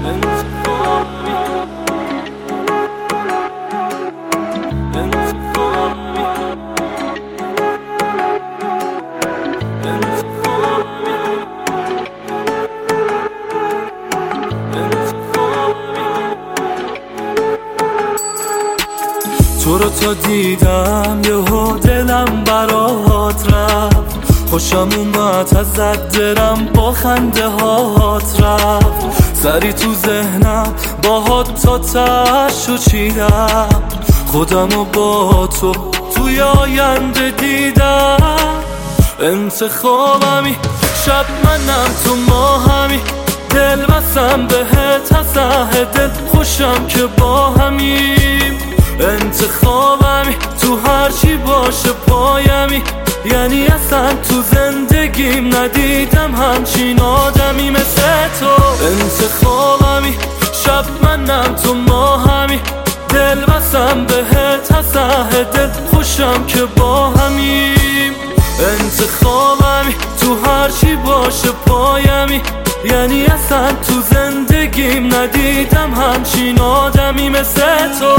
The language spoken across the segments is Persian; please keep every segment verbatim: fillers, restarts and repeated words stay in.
تو رو تا دیدم یهو دلم برات رفت، خوشم اومد ازت درم با خنده هات رفت، سری تو ذهنم باهات تا تشو چیدم، خودمو با تو توی آینده دیدم. انتخابمی شب منم تو ما همی، دل بسم بهت از ته دل، خوشم که با همیم. انتخابمی تو هر چی باشه پایمی، یعنی اصلا تو زندگیم ندیدم همچین آدمی مثل تو. انتخابمی شب منم تو ما همی، دل بسم بهت از ته دل، خوشم که با همیم. انتخابمی تو هر چی باشه پایمی، یعنی اصلا تو زندگیم ندیدم همچین آدمی مثل تو.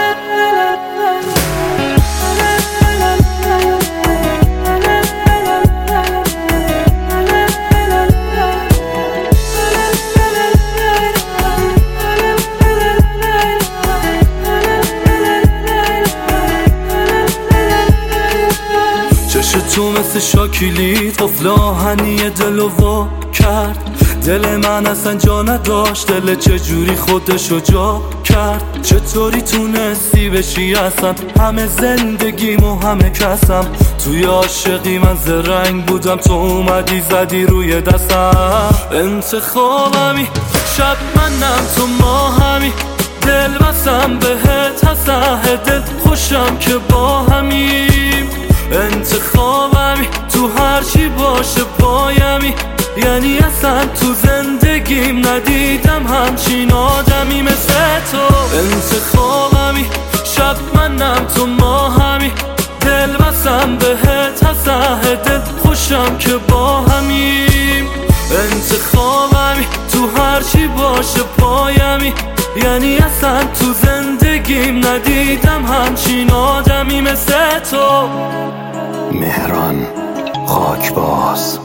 چش تو مثل شاکلیت قفل آهنی دلو وا کرد، دل من اصلا جا نداشت، دل چجوری خودشو جا کرد. چطوری تونستی بشی اصلا همه زندگیم و همه کسم، توی عاشقی من زرنگ بودم، تو اومدی زدی روی دستم. انتخابمی شب منم تو ما همی، دل بسم بهت از ته دل، خوشم که با همیم. انتخابمی تو هر چی باشه پایمی، یعنی اصلا تو زندگیم ندیدم همچین آدمی مثل تو. انتخابمی شب منم تو ما همی، دل بسم بهت از ته دل، خوشم که با همیم. انتخابمی تو هر چی باشه پایمی، یعنی اصلا تو زندگیم ندیدم همچین آدمی مثل تو. مهران خاکباز،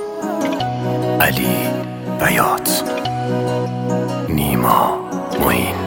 علی بیات، نیما معین.